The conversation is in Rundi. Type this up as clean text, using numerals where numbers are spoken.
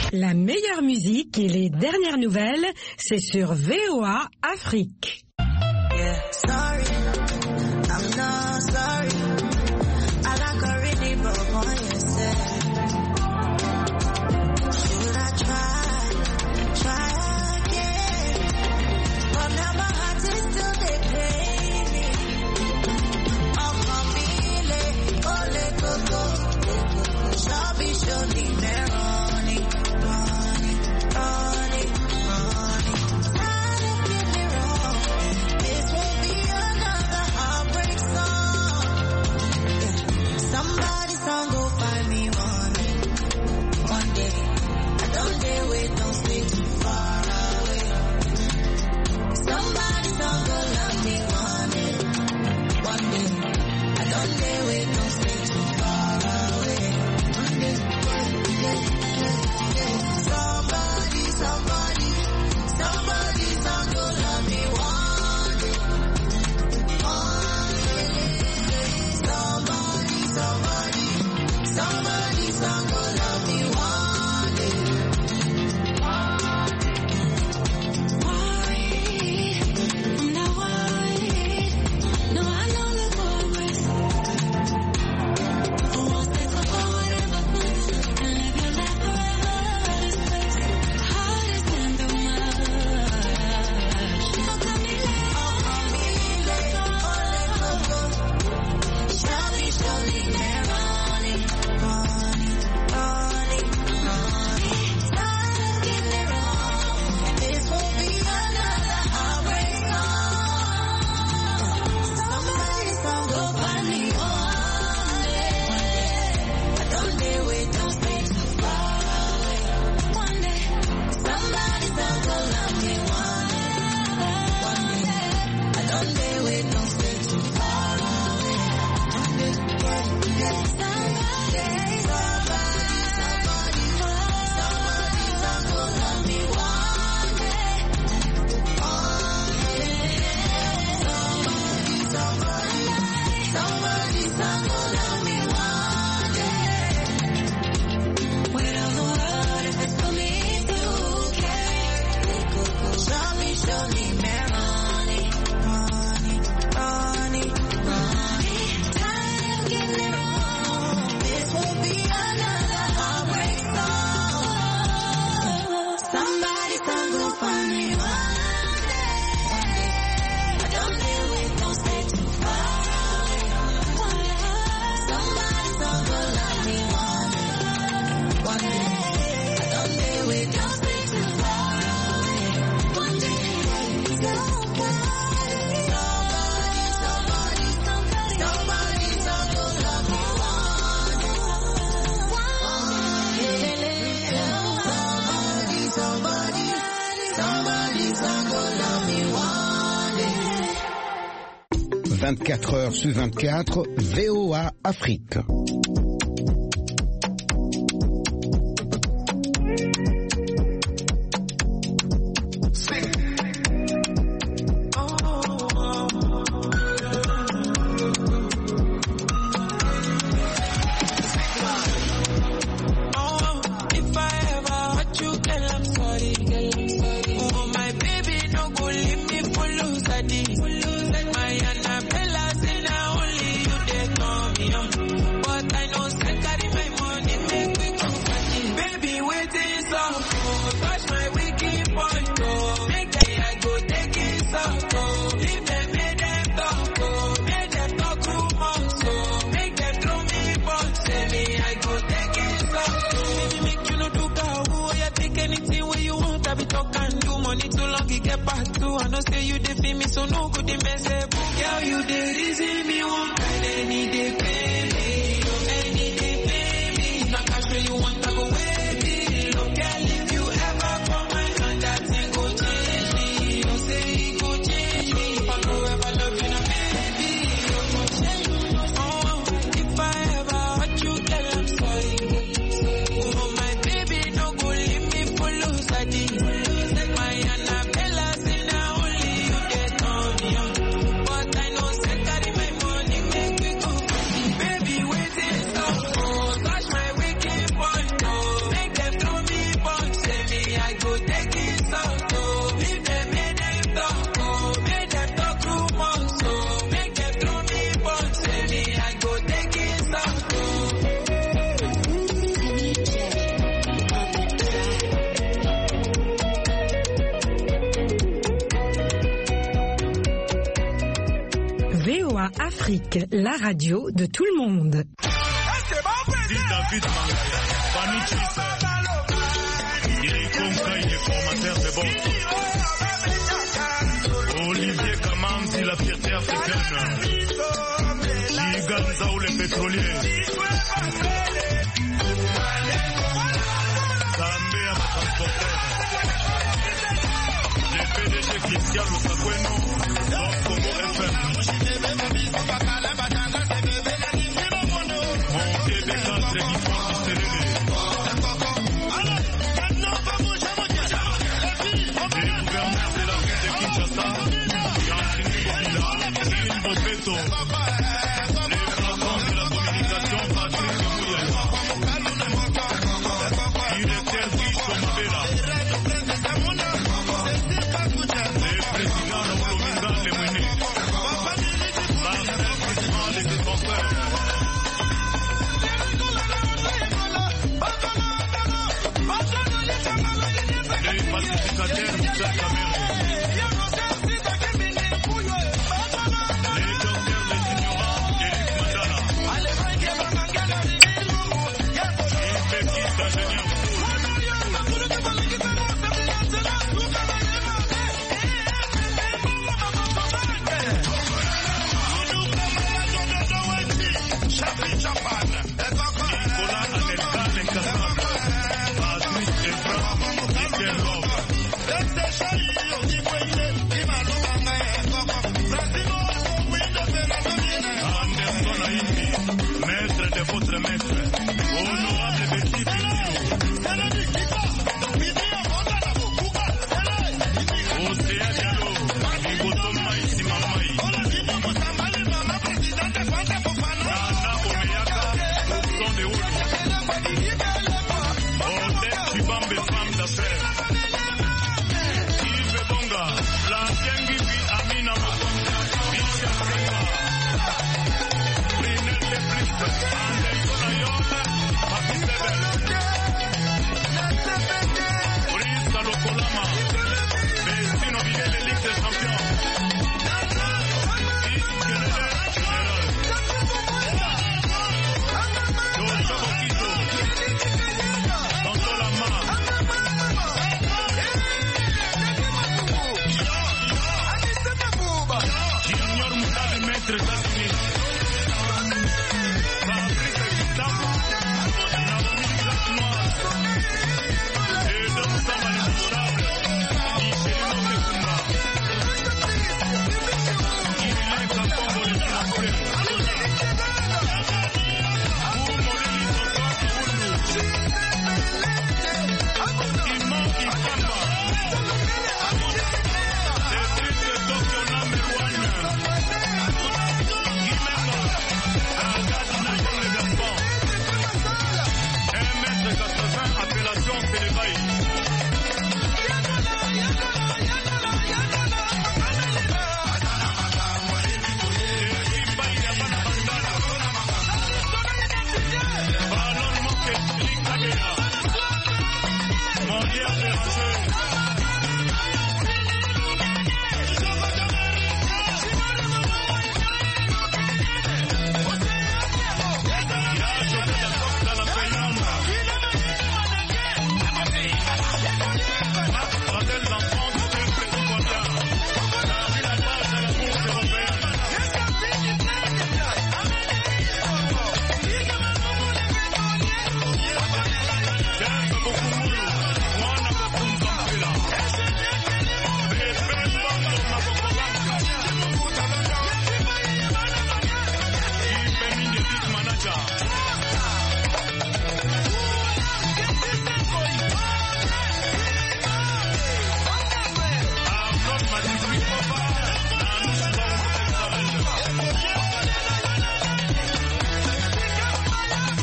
La meilleure musique et les dernières nouvelles, c'est sur VOA Afrique. Yeah, sorry, I'm not sorry. I like a really broke on yourself. Should I try again? But now my heart is still they play me. Oh, family, ole coco, shabby, surely, Meroni, Ronnie. Somebody's song go find me one day. I don't dare wait, don't stay too far away. Somebody's song go love me one day. I don't dare wait, don't stay too far away. Somebody's song go love me one day. Somebody's song go love me one day. Worried, I'm not worried. No, I know the progress. For once, there's a whatever place, and live your life forever at this place. Heart is in the mud. So come me late, Shabby, surely, Meroni. This won't be another heartbreak song. Somebody's song go find me one day. I don't dare wait, don't stay too far away. One day, somebody's song go love me one day. I don't dare wait, don't stay too far away. One day, somebody's song go love me one day. Somebody's song go love me one day. Weight of the world if it's for me to carry. Show me, Meroni. Tired of getting it wrong. This won't be another heartbreak song. Somebody's song go find me one day. I don't dare wait, don't stay too far away. Somebody's song go love me one day. I don't dare wait, don't stay too far away. One day, somebody's song go love me one day. Somebody's song go love me one day. 24 heures sur 24, VOA Afrique. If I ever hurt you, girl, I'm sorry. Oh, my baby, no go leave me for lose a day. My Annabella say now only you they call me on. But I know say carry my money, make me go party. Baby, waiting so touch my wicked point, oh. Make I go take it so leave them, make them talk, oh. Make them talk rumors, oh. Make them throw me bones, say me I go take it so. Baby, make you no do cow, oh. You take anything where you want, I be talk and do money too long, it get past two. I know say you dey feel me, so no good, the mess, girl, you dey reason me one kind, any day pay me, any day pay me. Not cash where you want, I go wait me. Look, girl, if you ever come my hand, that thing go change me. You say it go change me. If I go ever love you, now baby, you go change me. Oh, if I ever hurt you, girl, I'm sorry. Oh, my baby, no go leave me for lose a day. My Annabella say now only you they call me on. But I know say carry my money, make me go. Baby, waiting so touch my wicked point. Afrique, la radio de tout le monde. David Mangaya, Fanny Chisse, Eric Konka, il est formateur de bon. Olivier Kamanzi, la fierté africaine. Giganza ou les pétroliers. Zambé à transporteur. Les PDG Christian Lusakweno, Bob Congo FM. Monté des cadres qui font du Séléné. Les gouverneurs de la ville de Kinshasa, Jean-Denis Bobila, Cyril Bopeto, les patrons de la communication, Patrick Mouyaya, directeur Guicho Mabela, les présidents de Olominga Lemene, Marcel Guzman, les défenseurs. Les pacificateurs de la Cameroun. Les docteurs des ignorants, Eric Mandala. Une petite ingénieur Nicolas Anelka Nekasab, Patrice Evra, Michael Love. Anderson Aïti, maître de votre maître, honorable Betty Pinilo, Océa Diallo, Igoto Maïsi Mamaï, Nana Omeyaka, Soupçon de Oulu, Odette Chibambe, femme d'affaires, Yves Bonga, la Tiangibi Amina Mokonga, Michel Senga, Brunel Leplique, Anderson Ayola, Papi Sebel, Brice Alokolama, Vestino Miguel, Ligue des Champions, Yves Général, Jojo Bokito, Tonto Lama, Junior Moutabi, maître États-Unis, Fabrice Gustavo, Naomi Noire, et dans Samba les Bouchables, Michelino Mekumba, Guilin Kakongo les Financeurs, Moulini Sosoa Koulou, Imam Ikamba, Cédric Tokyo number 1, Guimemba, Agathe Nayon Le Gaspard, 1m80, appellation Télébaï. Ballon Moket, Ligue Kabela.